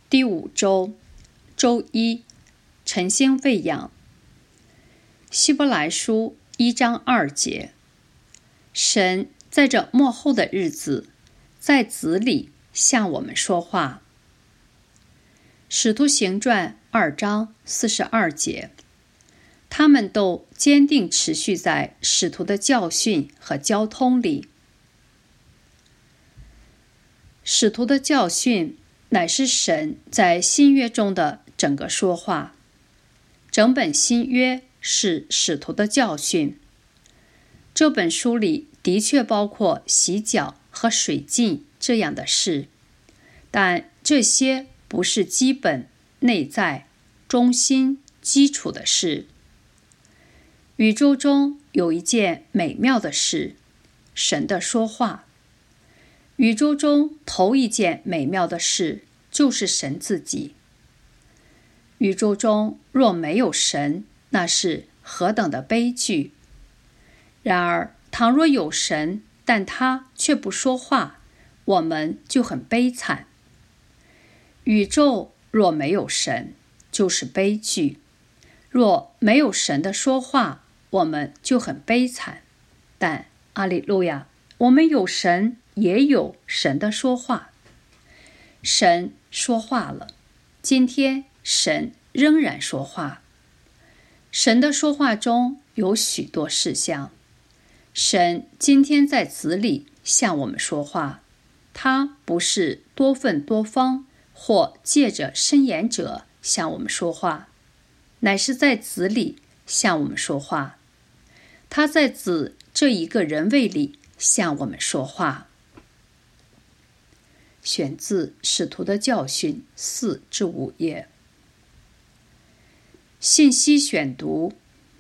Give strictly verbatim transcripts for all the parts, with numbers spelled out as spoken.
第五周，周一，晨星喂养。希伯来书一章二节，神在这末后的日子，在子里向我们说话。使徒行传二章四十二节，他们都坚定持续在使徒的教训和交通里。使徒的教训乃是神在新约中的整个说话，整本新约是使徒的教训。这本书里的确包括洗脚和水浸这样的事，但这些不是基本、内在、中心、基础的事。宇宙中有一件美妙的事，神的说话。宇宙中头一件美妙的事就是神自己。宇宙中若没有神，那是何等的悲剧！然而，倘若有神，但他却不说话，我们就很悲惨。宇宙若没有神，就是悲剧；若没有神的说话，我们就很悲惨。但阿利路亚，我们有神，也有神的说话。神说话了，今天神仍然说话。神的说话中有许多事项。神今天在子里向我们说话，他不是多分多方或借着申言者向我们说话，乃是在子里向我们说话。他在子这一个人位里向我们说话。选自《使徒的教训》四至五页。信息选读。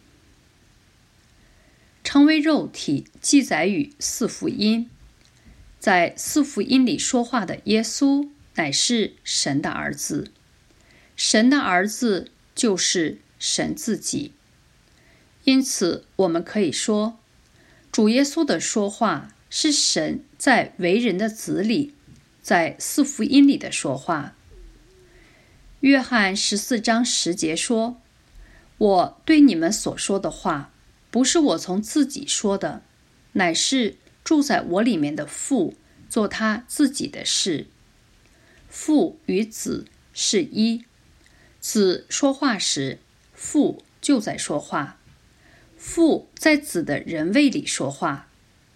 成为肉体记载于四福音，在四福音里说话的耶稣乃是神的儿子，神的儿子就是神自己。因此我们可以说，主耶稣的说话是神在为人的子里，在四福音里的说话。约翰十四章十节说，我对你们所说的话，不是我从自己说的，乃是住在我里面的父做他自己的事。父与子是一，子说话时，父就在说话，父在子的人位里说话。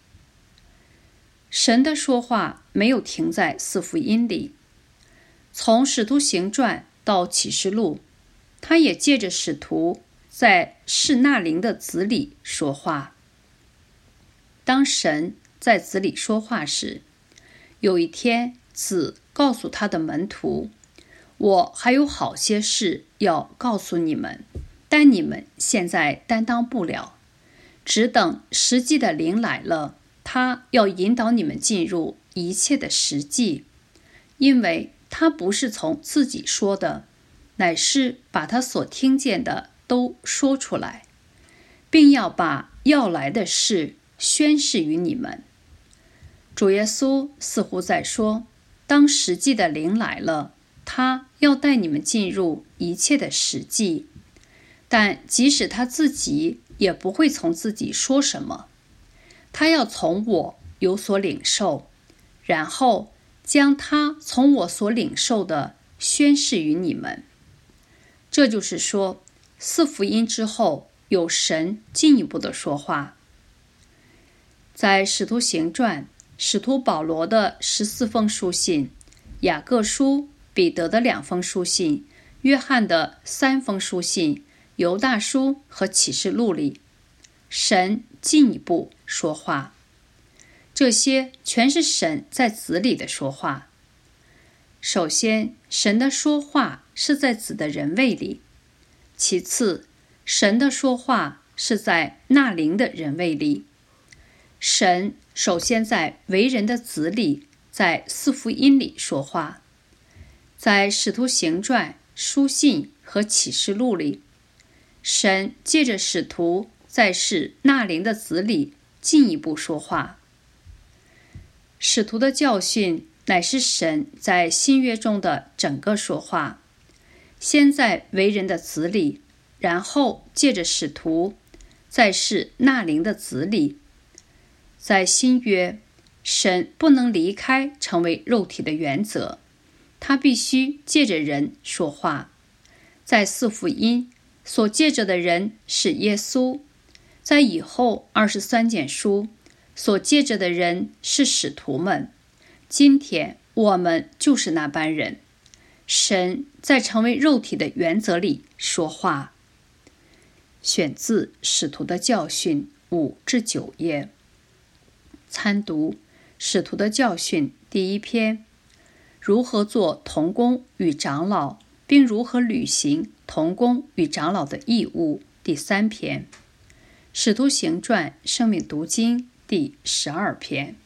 神的说话没有停在四福音里，从使徒行传到启示录，他也借着使徒在示那灵的子里说话。当神在子里说话时，有一天子告诉他的门徒，我还有好些事要告诉你们，但你们现在担当不了，只等实际的灵来了，他要引导你们进入一切的实际，因为他不是从自己说的，乃是把他所听见的都说出来，并要把要来的事宣示于你们。主耶稣似乎在说，当实际的灵来了，他要带你们进入一切的实际，但即使他自己也不会从自己说什么，他要从我有所领受，然后将他从我所领受的宣示于你们。这就是说，四福音之后有神进一步的说话。在使徒行传，使徒保罗的十四封书信，雅各书、彼得的两封书信，约翰的三封书信，犹大书和启示录里，神进一步说话。这些全是神在子里的说话。首先，神的说话是在子的人位里；其次，神的说话是在那灵的人位里。神首先在为人的子里，在四福音里说话，在使徒行传、书信和启示录里，神借着使徒在是那灵的子里进一步说话。使徒的教训乃是神在新约中的整个说话，先在为人的子里，然后借着使徒，再是纳灵的子里。在新约，神不能离开成为肉体的原则，他必须借着人说话。在四福音所借着的人是耶稣，在以后二十三卷书所借着的人是使徒们。今天我们就是那班人。神在成为肉体的原则里说话。选自《使徒的教训》五至九页。参读《使徒的教训》第一篇，如何做同工与长老，并如何履行同工与长老的义务第三篇，《使徒行传》生命读经第十二篇。